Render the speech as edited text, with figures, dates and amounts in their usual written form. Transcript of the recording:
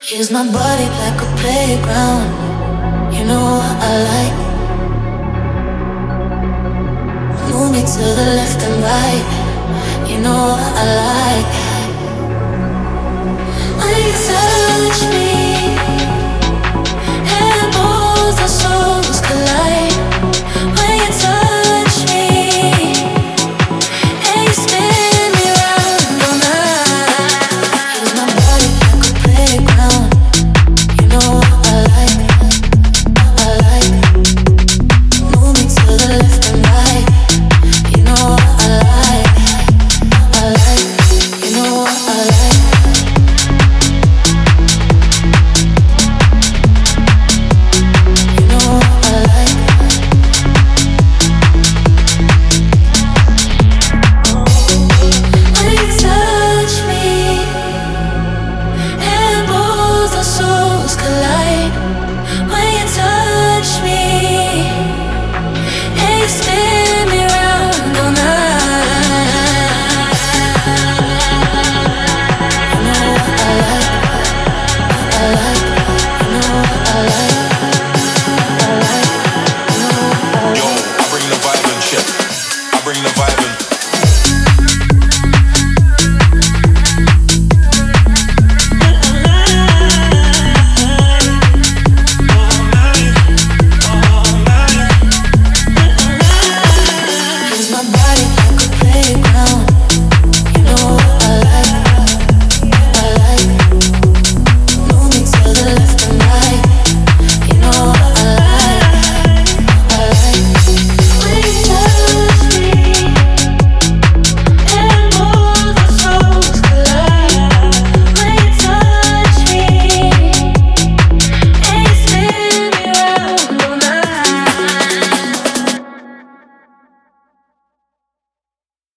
Use my body like a playground. You know what I like. Move me to the left and right. You know what I like.